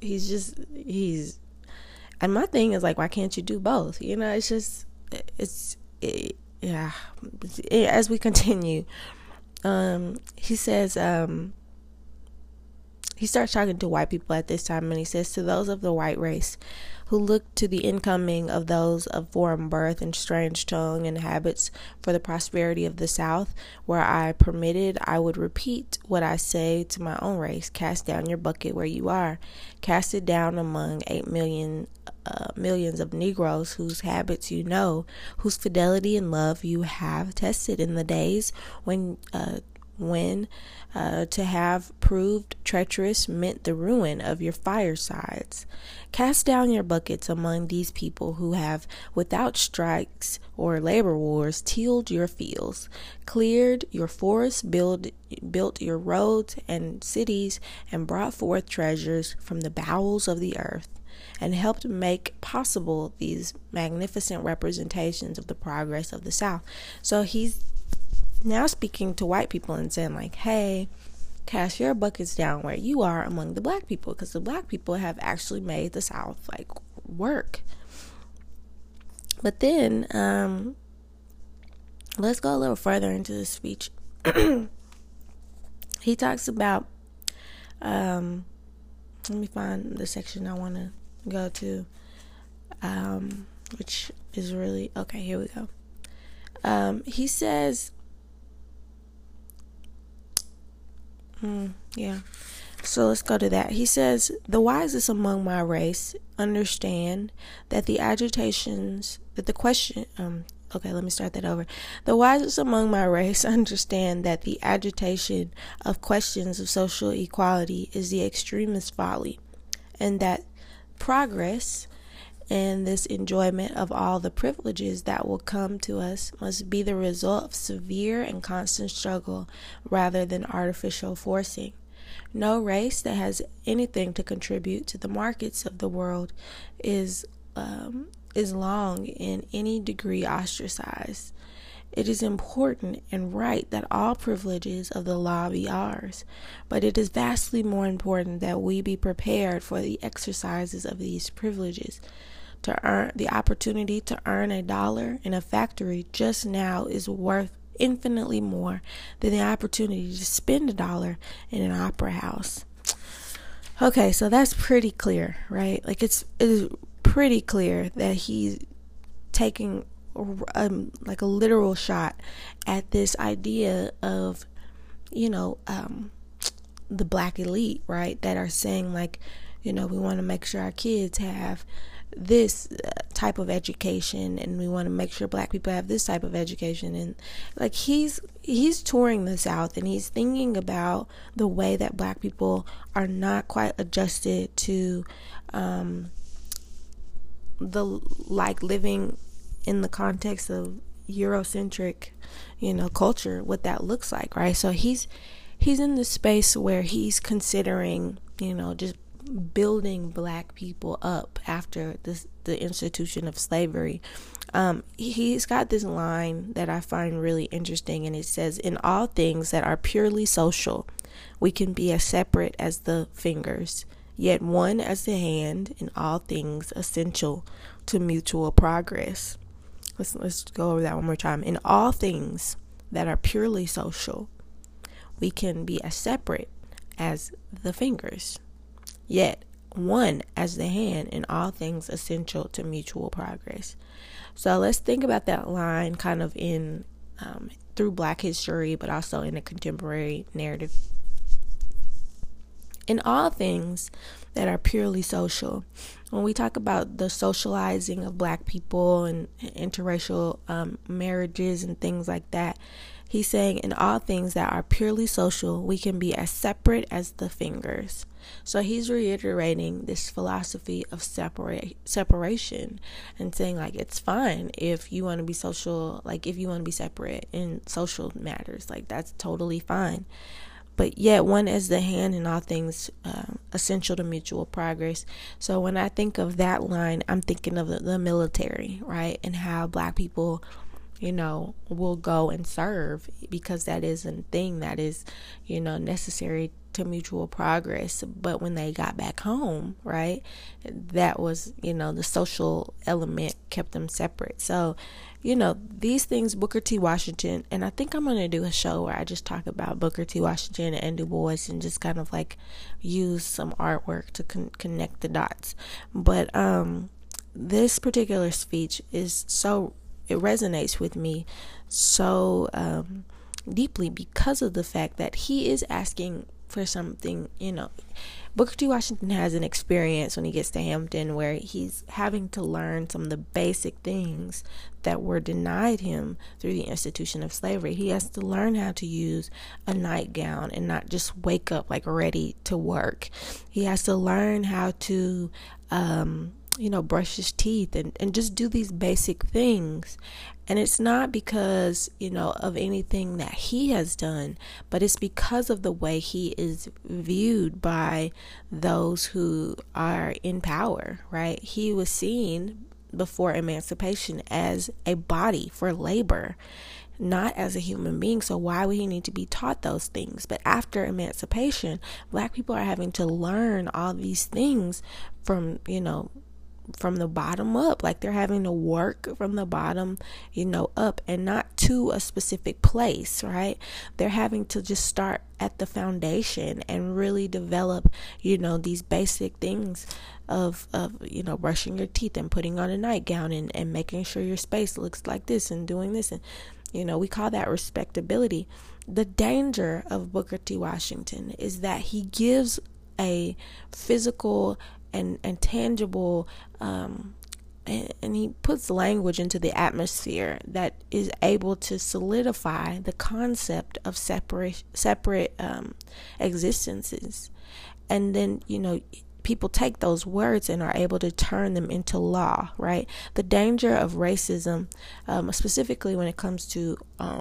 Speaker 1: and my thing is like, why can't you do both? As we continue, he says, he starts talking to white people at this time, and he says, to those of the white race who look to the incoming of those of foreign birth and strange tongue and habits for the prosperity of the South, where I permitted, I would repeat what I say to my own race: cast down your bucket where you are, cast it down among 8 millions of Negroes whose habits you know, whose fidelity and love you have tested in the days when to have proved treacherous meant the ruin of your firesides. Cast down your buckets among these people who have, without strikes or labor wars, tilled your fields, cleared your forests, built your roads and cities, and brought forth treasures from the bowels of the earth, and helped make possible these magnificent representations of the progress of the South. So he's now speaking to white people and saying like, hey, cast your buckets down where you are among the black people, because the black people have actually made the South like work. But then let's go a little further into the speech. He talks about let me find the section I want to go to, which is really okay. Here we go. He says, so let's go to that. He says, the wisest among my race understand that the agitations, that the question, let me start that over. The wisest among my race understand that the agitation of questions of social equality is the extremest folly, and that progress and this enjoyment of all the privileges that will come to us must be the result of severe and constant struggle rather than artificial forcing. No race that has anything to contribute to the markets of the world is long in any degree ostracized. It is important and right that all privileges of the law be ours, but it is vastly more important that we be prepared for the exercises of these privileges. To earn the opportunity to earn $1 in a factory just now is worth infinitely more than the opportunity to spend $1 in an opera house. Okay, so that's pretty clear, right? Like it is pretty clear that he's taking like a literal shot at this idea of, the black elite, right? That are saying like, we want to make sure our kids have this type of education, and we want to make sure black people have this type of education. And like he's touring the South, and he's thinking about the way that black people are not quite adjusted to the like living in the context of Eurocentric, culture, what that looks like, right? So he's in the space where he's considering, just building black people up after the institution of slavery. He's got this line that I find really interesting, and it says, in all things that are purely social, we can be as separate as the fingers, yet one as the hand, in all things essential to mutual progress. Let's go over that one more time. In all things that are purely social, we can be as separate as the fingers, yet one as the hand, in all things essential to mutual progress. So let's think about that line kind of in through Black history, but also in a contemporary narrative. In all things that are purely social, when we talk about the socializing of black people and interracial marriages and things like that, he's saying in all things that are purely social, we can be as separate as the fingers. So he's reiterating this philosophy of separation and saying like it's fine if you want to be social, like if you want to be separate in social matters, like that's totally fine. But yet one as the hand in all things essential to mutual progress. So when I think of that line, I'm thinking of the military, right? And how black people, will go and serve because that is a thing that is, necessary to mutual progress. But when they got back home, right, that was, the social element kept them separate. So, these things, Booker T. Washington, and I think I'm going to do a show where I just talk about Booker T. Washington and Du Bois and just kind of like use some artwork to connect the dots. But this particular speech is it resonates with me so deeply because of the fact that he is asking for something. Booker T. Washington has an experience when he gets to Hampton where he's having to learn some of the basic things that were denied him through the institution of slavery. He has to learn how to use a nightgown and not just wake up like ready to work. He has to learn how to brush his teeth and just do these basic things. And it's not because, of anything that he has done, but it's because of the way he is viewed by those who are in power, right? He was seen before emancipation as a body for labor. not as a human being. So why would he need to be taught those things? But after emancipation, Black people are having to learn all these things from, from the bottom up. Like, they're having to work from the bottom, up, and not to a specific place, right? They're having to just start at the foundation and really develop, these basic things of brushing your teeth and putting on a nightgown and making sure your space looks like this and doing this. And, we call that respectability. The danger of Booker T. Washington is that he gives a physical and tangible, and he puts language into the atmosphere that is able to solidify the concept of separate existences. And then, people take those words and are able to turn them into law, right? The danger of racism, specifically when it comes to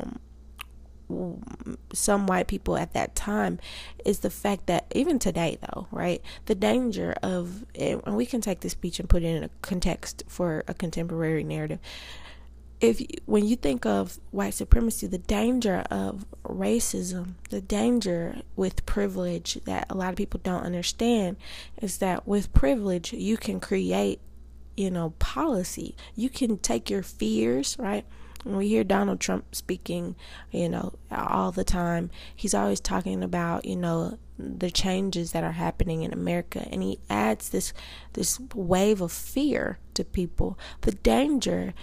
Speaker 1: some white people at that time, is the fact that even today, though, right, the danger of, and we can take this speech and put it in a context for a contemporary narrative. When you think of white supremacy, the danger of racism, the danger with privilege that a lot of people don't understand is that with privilege, you can create, policy. You can take your fears, right? When we hear Donald Trump speaking, all the time, he's always talking about, the changes that are happening in America, and he adds this wave of fear to people. The danger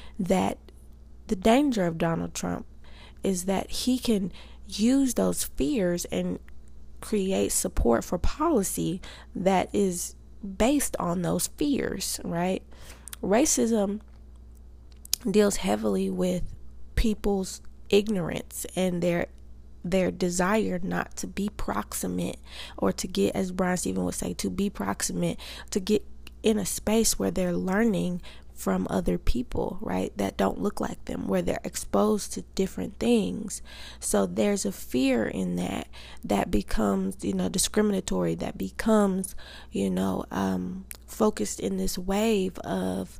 Speaker 1: of Donald Trump is that he can use those fears and create support for policy that is based on those fears, right? Racism deals heavily with people's ignorance and their desire not to be proximate, or to get, as Brian Stephen would say, to be proximate, to get in a space where they're learning from other people, right, that don't look like them, where they're exposed to different things. So there's a fear in that becomes, discriminatory, that becomes, focused in this wave of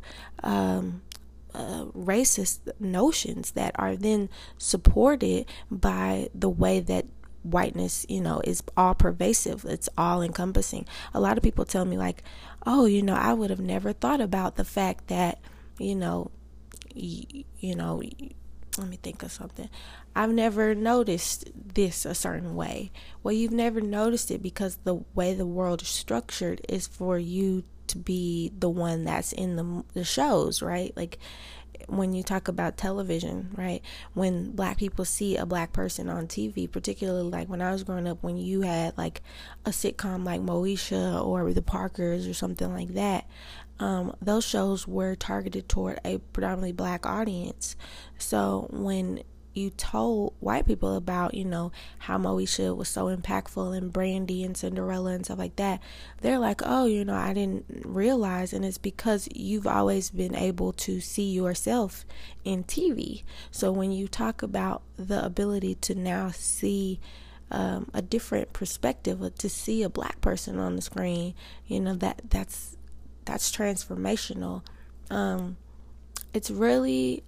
Speaker 1: racist notions that are then supported by the way that whiteness, is all pervasive. It's all encompassing. A lot of people tell me, like, oh, I would have never thought about the fact that, let me think of something. I've never noticed this a certain way. Well, you've never noticed it because the way the world is structured is for you to be the one that's in the shows, right? Like, when you talk about television, right, when Black people see a Black person on TV, particularly like when I was growing up, when you had like a sitcom like Moesha or The Parkers or something like that, those shows were targeted toward a predominantly Black audience. So when you told white people about, how Moesha was so impactful, and Brandy and Cinderella and stuff like that, they're like, oh, I didn't realize. And it's because you've always been able to see yourself in TV. So when you talk about the ability to now see a different perspective, to see a Black person on the screen, that's transformational. It's really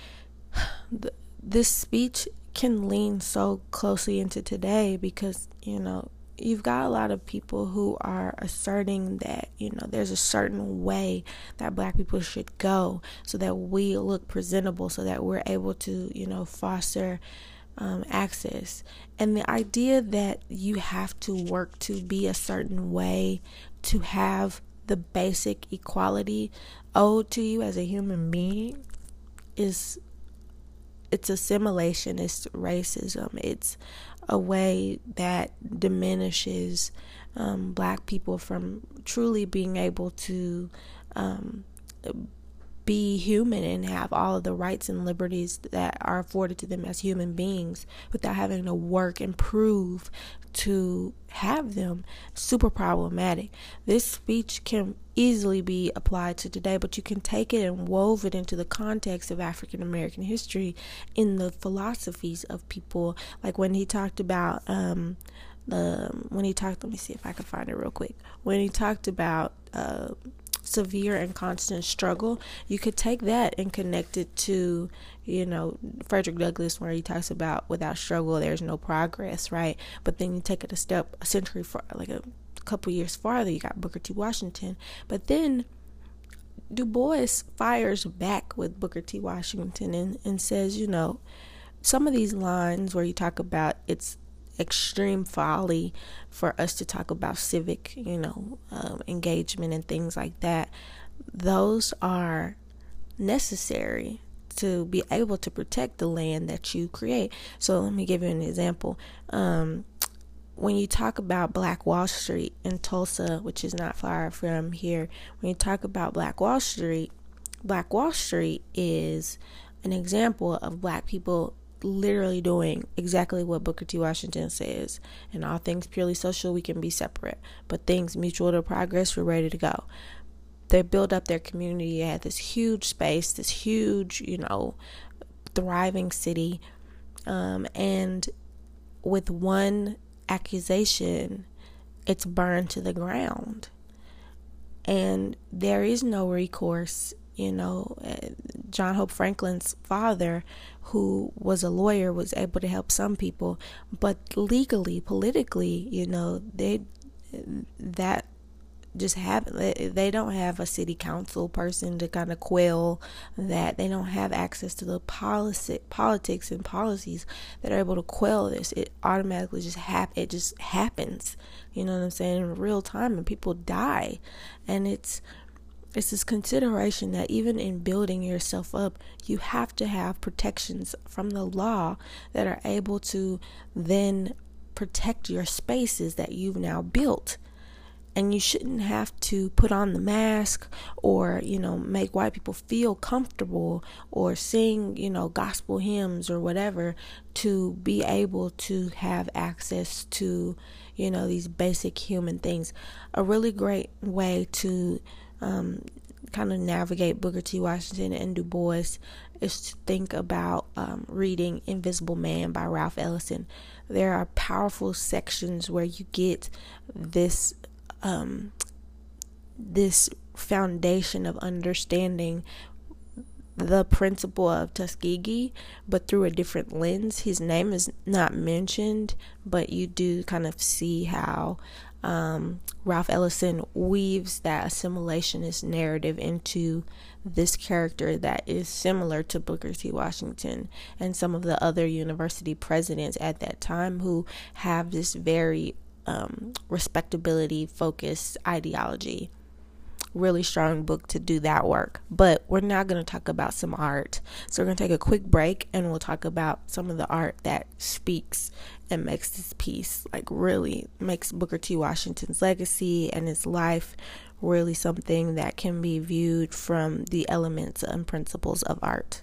Speaker 1: this speech can lean so closely into today because, you've got a lot of people who are asserting that, there's a certain way that Black people should go so that we look presentable, so that we're able to, foster access. And the idea that you have to work to be a certain way to have the basic equality owed to you as a human being it's assimilation, it's racism, it's a way that diminishes Black people from truly being able to be human and have all of the rights and liberties that are afforded to them as human beings without having to work and prove to have them. Super problematic. This speech can easily be applied to today, but you can take it and wove it into the context of African American history in the philosophies of people. Like when he talked about let me see if I can find it real quick. When he talked about severe and constant struggle, you could take that and connect it to, Frederick Douglass, where he talks about without struggle, there's no progress, right? But then you take it a century for like a couple years farther, you got Booker T. Washington. But then Du Bois fires back with Booker T. Washington and says, some of these lines where you talk about it's extreme folly for us to talk about civic, engagement and things like that. Those are necessary to be able to protect the land that you create. So let me give you an example. When you talk about Black Wall Street in Tulsa, which is not far from here, when you talk about Black Wall Street is an example of Black people literally doing exactly what Booker T. Washington says. In all things purely social, we can be separate, but things mutual to progress, we're ready to go. They built up their community at this huge space, this huge, thriving city, and with one accusation, it's burned to the ground, and there is no recourse. John Hope Franklin's father, who was a lawyer, was able to help some people, but legally, politically, that just they don't have a city council person to kind of quell that. They don't have access to the politics and policies that are able to quell this. It automatically just happens, you know what I'm saying, in real time, and people die. And it's this consideration that even in building yourself up, you have to have protections from the law that are able to then protect your spaces that you've now built. And you shouldn't have to put on the mask or, make white people feel comfortable or sing, gospel hymns or whatever to be able to have access to, these basic human things. A really great way to kind of navigate Booker T. Washington and Du Bois is to think about reading Invisible Man by Ralph Ellison. There are powerful sections where you get this foundation of understanding the principle of Tuskegee, but through a different lens. His name is not mentioned, but you do kind of see how Ralph Ellison weaves that assimilationist narrative into this character that is similar to Booker T. Washington and some of the other university presidents at that time who have this very respectability focused ideology. Really strong book to do that work. But we're now going to talk about some art. So we're going to take a quick break and we'll talk about some of the art that speaks and makes this piece, like really makes Booker T. Washington's legacy and his life really something that can be viewed from the elements and principles of art.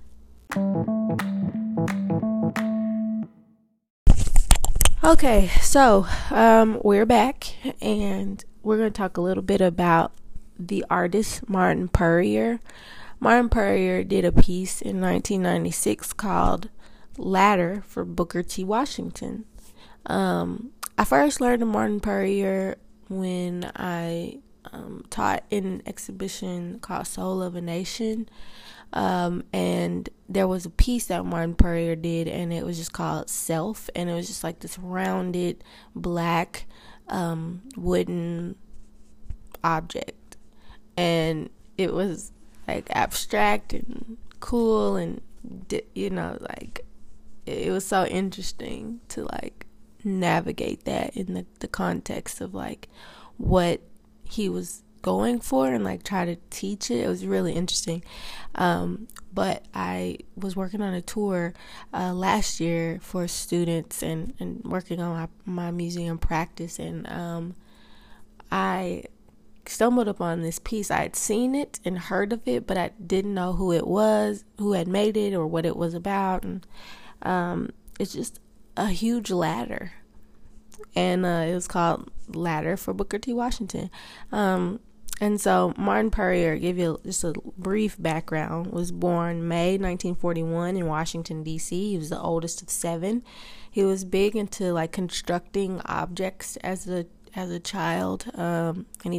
Speaker 1: Okay, so we're back and we're going to talk a little bit about the artist Martin Puryear. Martin Puryear did a piece in 1996 called Ladder for Booker T. Washington. I first learned of Martin Puryear when I taught in an exhibition called Soul of a Nation. And there was a piece that Martin Puryear did, and it was just called Self, and it was just like this rounded black wooden object, and it was like abstract and cool, and like it was so interesting to like navigate that in the context of like what he was going for and like try to teach it. It was really interesting. But I was working on a tour last year for students and working on my museum practice, and I stumbled upon this piece. I had seen it and heard of it, but I didn't know who it was, who had made it, or what it was about. And it's just a huge ladder, and it was called Ladder for Booker T. Washington. And so Martin Puryear, give you just a brief background, was born May 1941 in Washington, D.C. He was the oldest of 7. He was big into like constructing objects as a child, and he would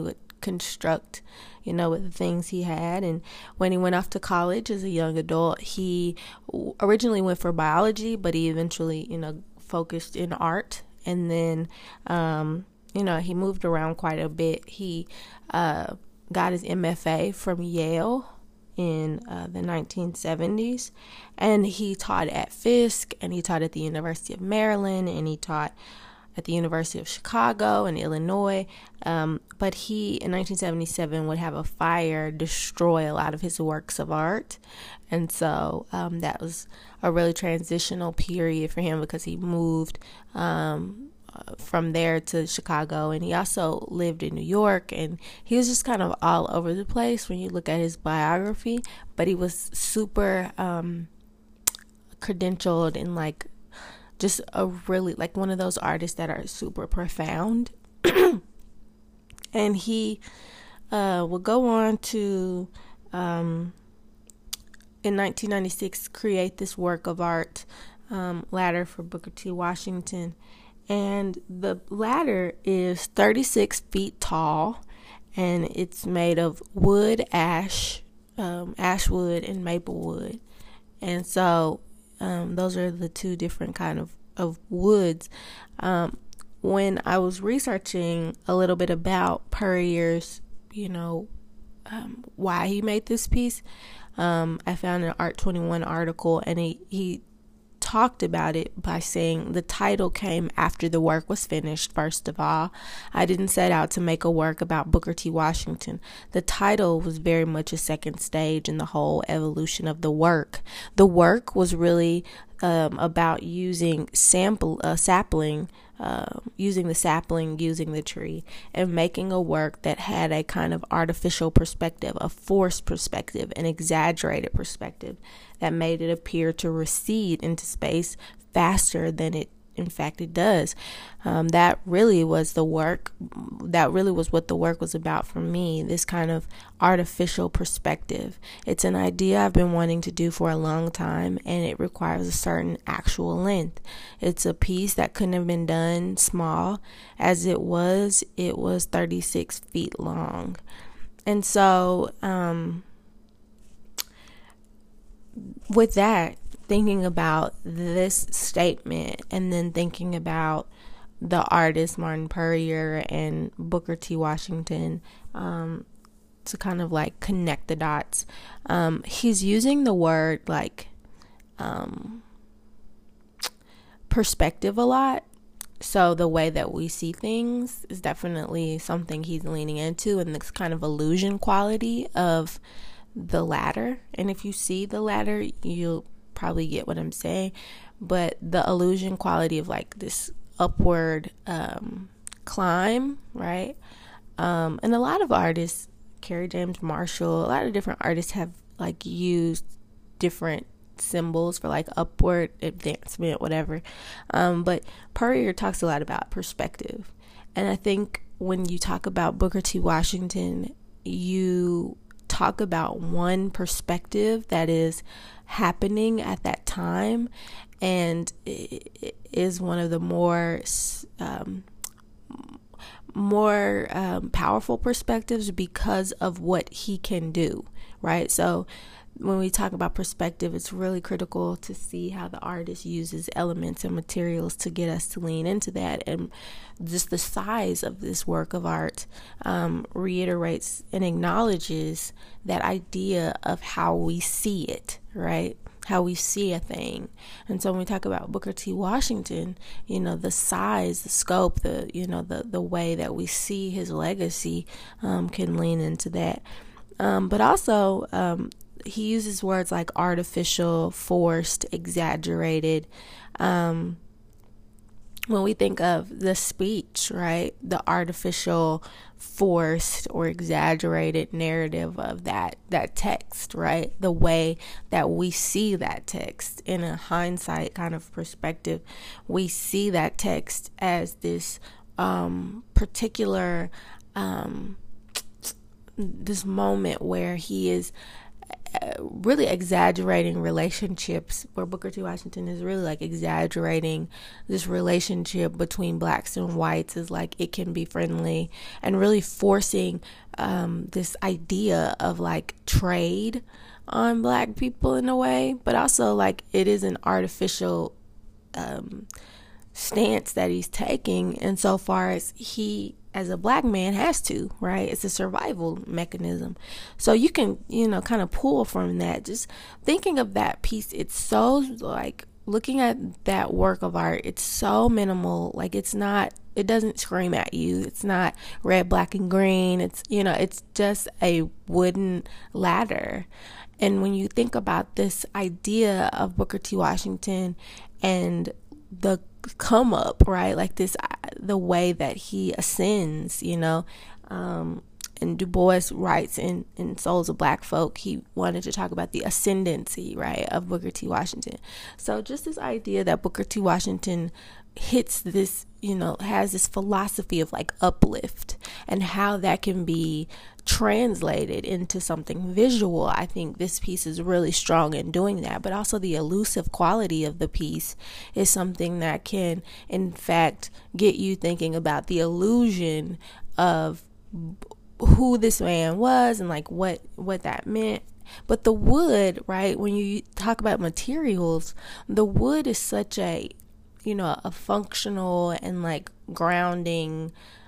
Speaker 1: construct, with the things he had. And when he went off to college as a young adult, he originally went for biology, but he eventually, focused in art. And then, he moved around quite a bit. He got his MFA from Yale in the 1970s, and he taught at Fisk, and he taught at the University of Maryland, and he taught at the University of Chicago and Illinois, but he, in 1977, would have a fire destroy a lot of his works of art, and so that was a really transitional period for him, because he moved from there to Chicago, and he also lived in New York, and he was just kind of all over the place when you look at his biography, but he was super credentialed and just a really one of those artists that are super profound. And he will go on to in 1996 create this work of art, ladder for Booker T. Washington. And the ladder is 36 feet tall, and it's made of wood, ash, ashwood, and maple wood. And so those are the two different kind of woods. When I was researching a little bit about Puryear's, why he made this piece, I found an Art 21 article, and he talked about it by saying the title came after the work was finished. First of all, I didn't set out to make a work about Booker T. Washington. The title was very much a second stage in the whole evolution of the work. The work was really about using sapling, using the sapling, using the tree, and making a work that had a kind of artificial perspective, a forced perspective, an exaggerated perspective that made it appear to recede into space faster than it in fact it does. That really was the work. That really was what the work was about for me, this kind of artificial perspective. It's an idea I've been wanting to do for a long time, and it requires a certain actual length. It's a piece that couldn't have been done small. As it was 36 feet long. And so with that, thinking about this statement, and then thinking about the artist Martin Puryear and Booker T. Washington, to kind of connect the dots, he's using the word perspective a lot. So the way that we see things is definitely something he's leaning into, and this kind of illusion quality of the ladder. And if you see the ladder, you'll probably get what I'm saying. But the illusion quality of this upward climb, right? And a lot of artists, Kerry James Marshall, a lot of different artists have used different symbols for upward advancement, whatever. But Puryear talks a lot about perspective. And I think when you talk about Booker T. Washington, you talk about one perspective that is happening at that time, and it is one of the more powerful perspectives because of what he can do, right? So when we talk about perspective, it's really critical to see how the artist uses elements and materials to get us to lean into that. And just the size of this work of art reiterates and acknowledges that idea of how we see it, right? How we see a thing. And so when we talk about Booker T. Washington, the size, the scope, the way that we see his legacy can lean into that. But also, he uses words like artificial, forced, exaggerated. When we think of the speech, right, the artificial, forced, or exaggerated narrative of that text, right, the way that we see that text in a hindsight kind of perspective, we see that text as this particular this moment where he is really exaggerating relationships, where Booker T. Washington is really like exaggerating this relationship between blacks and whites is like it can be friendly, and really forcing this idea of like trade on black people in a way, but also like it is an artificial stance that he's taking insofar as he, as a black man, has to, right? It's a survival mechanism. So you can, kind of pull from that. Just thinking of that piece, it's so like looking at that work of art, it's so minimal. Like it doesn't scream at you. It's not red, black, and green. It's, it's just a wooden ladder. And when you think about this idea of Booker T. Washington and the come up, right? Like the way that he ascends, and Du Bois writes in Souls of Black Folk, he wanted to talk about the ascendancy, right, of Booker T. Washington. So just this idea that Booker T. Washington hits this, has this philosophy of like uplift and how that can be translated into something visual. I think this piece is really strong in doing that, but also the elusive quality of the piece is something that can, in fact, get you thinking about the illusion of who this man was and like what that meant. But the wood, right, when you talk about materials, the wood is such a functional and like grounding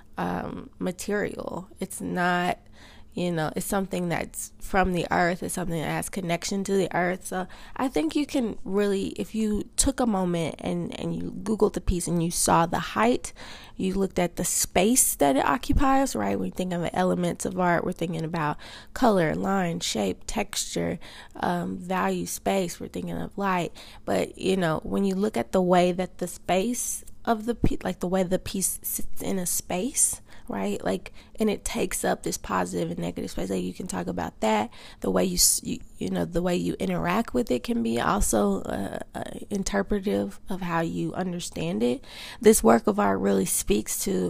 Speaker 1: material. It's not, it's something that's from the earth. It's something that has connection to the earth. So I think you can really, if you took a moment and you Googled the piece and you saw the height, you looked at the space that it occupies, right? When you think of the elements of art, we're thinking about color, line, shape, texture, value, space. We're thinking of light. But, when you look at the way that the space of the piece, like the way the piece sits in a space, right? Like, and it takes up this positive and negative space. Like, you can talk about that. The way the way you interact with it can be also interpretive of how you understand it. This work of art really speaks to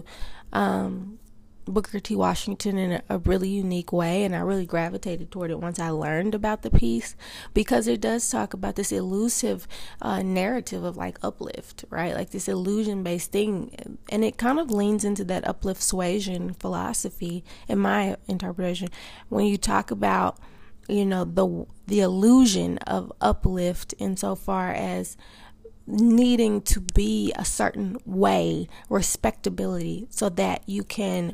Speaker 1: Booker T. Washington in a really unique way, and I really gravitated toward it once I learned about the piece, because it does talk about this elusive narrative of like uplift, right? Like this illusion-based thing, and it kind of leans into that uplift suasion philosophy in my interpretation. When you talk about, the illusion of uplift insofar as needing to be a certain way, respectability, so that you can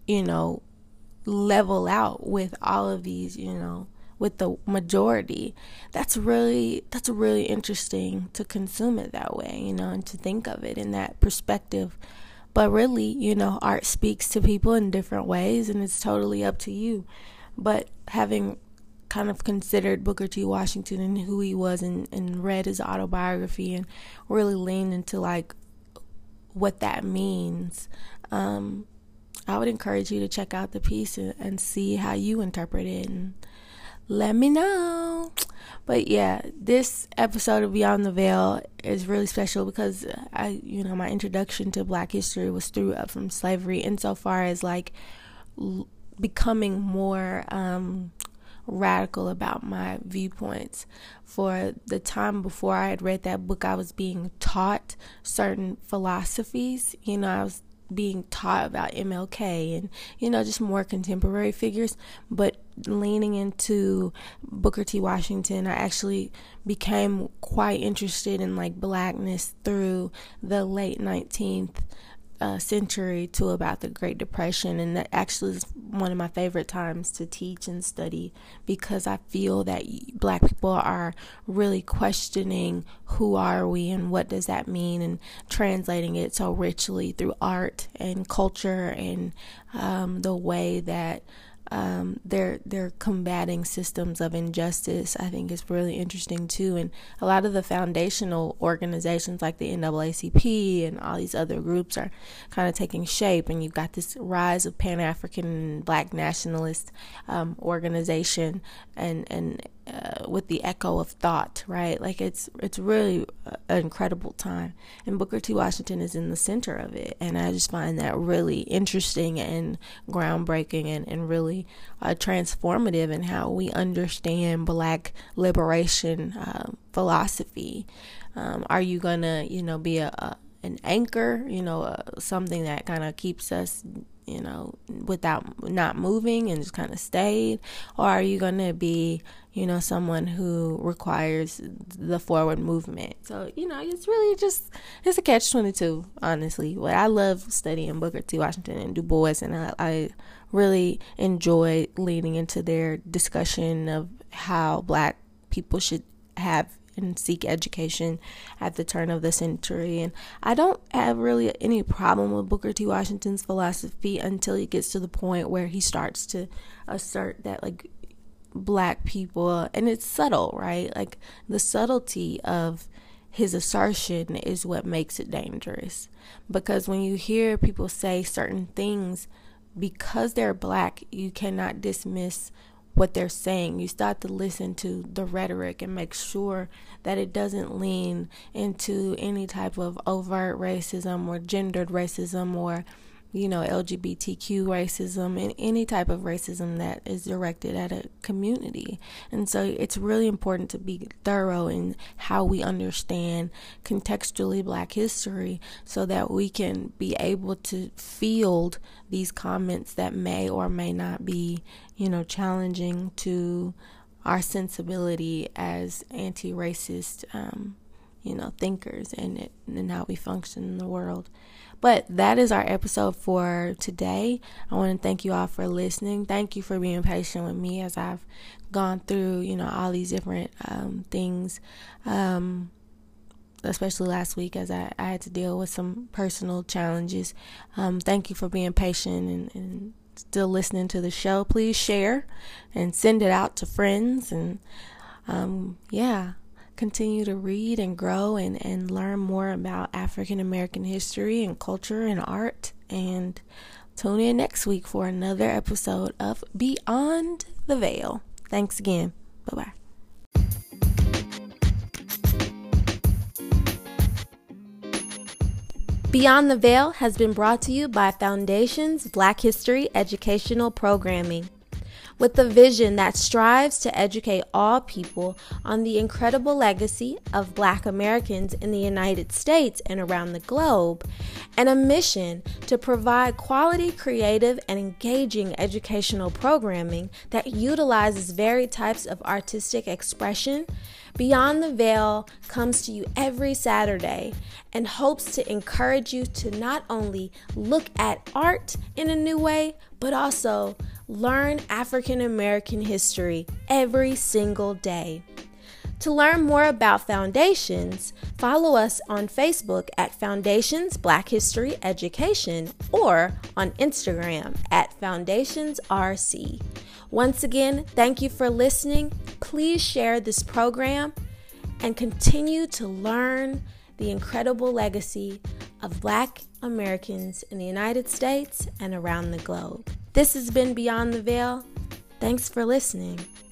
Speaker 1: level out with all of these, with the majority. That's really interesting to consume it that way, and to think of it in that perspective. But really, art speaks to people in different ways, and it's totally up to you. But having kind of considered Booker T. Washington and who he was, and read his autobiography and really leaned into like what that means, I would encourage you to check out the piece and see how you interpret it, and let me know. But yeah, this episode of Beyond the Veil is really special because my introduction to Black history was through Up From Slavery, insofar as like becoming more radical about my viewpoints. For the time before I had read that book, I was being taught certain philosophies. I was being taught about MLK and just more contemporary figures, but leaning into Booker T. Washington, I actually became quite interested in like blackness through the late 19th century to about the Great Depression. And that actually is one of my favorite times to teach and study, because I feel that Black people are really questioning who are we and what does that mean, and translating it so richly through art and culture, and the way that they're combating systems of injustice, I think is really interesting too. And a lot of the foundational organizations like the NAACP and all these other groups are kind of taking shape, and you've got this rise of Pan-African and Black nationalist organization and with the echo of thought, right? Like it's really an incredible time, and Booker T. Washington is in the center of it, and I just find that really interesting and groundbreaking and really transformative in how we understand Black liberation philosophy. Are you gonna, be an anchor, something that kind of keeps us, without not moving and just kind of stayed? Or are you going to be, someone who requires the forward movement? So, it's really it's a catch-22, honestly. But I love studying Booker T. Washington and Du Bois, and I really enjoy leaning into their discussion of how Black people should have and seek education at the turn of the century. And I don't have really any problem with Booker T. Washington's philosophy until he gets to the point where he starts to assert that, like, Black people, and it's subtle, right? Like, the subtlety of his assertion is what makes it dangerous. Because when you hear people say certain things, because they're Black, you cannot dismiss what they're saying. You start to listen to the rhetoric and make sure that it doesn't lean into any type of overt racism or gendered racism or, LGBTQ racism and any type of racism that is directed at a community. And so it's really important to be thorough in how we understand contextually Black history so that we can be able to field these comments that may or may not be, challenging to our sensibility as anti-racist, thinkers and how we function in the world. But that is our episode for today. I want to thank you all for listening. Thank you for being patient with me as I've gone through, all these different things, especially last week as I had to deal with some personal challenges. Thank you for being patient and still listening to the show. Please share and send it out to friends, and continue to read and grow and learn more about African American history and culture and art. And tune in next week for another episode of Beyond the Veil. Thanks again. Bye-bye. Beyond the Veil has been brought to you by Foundations Black History Educational Programming. With a vision that strives to educate all people on the incredible legacy of Black Americans in the United States and around the globe, and a mission to provide quality, creative, and engaging educational programming that utilizes varied types of artistic expression, Beyond the Veil comes to you every Saturday and hopes to encourage you to not only look at art in a new way, but also learn African American history every single day. To learn more about Foundations, follow us on Facebook at Foundations Black History Education or on Instagram at FoundationsRC. Once again, thank you for listening. Please share this program and continue to learn the incredible legacy of Black Americans in the United States and around the globe. This has been Beyond the Veil. Thanks for listening.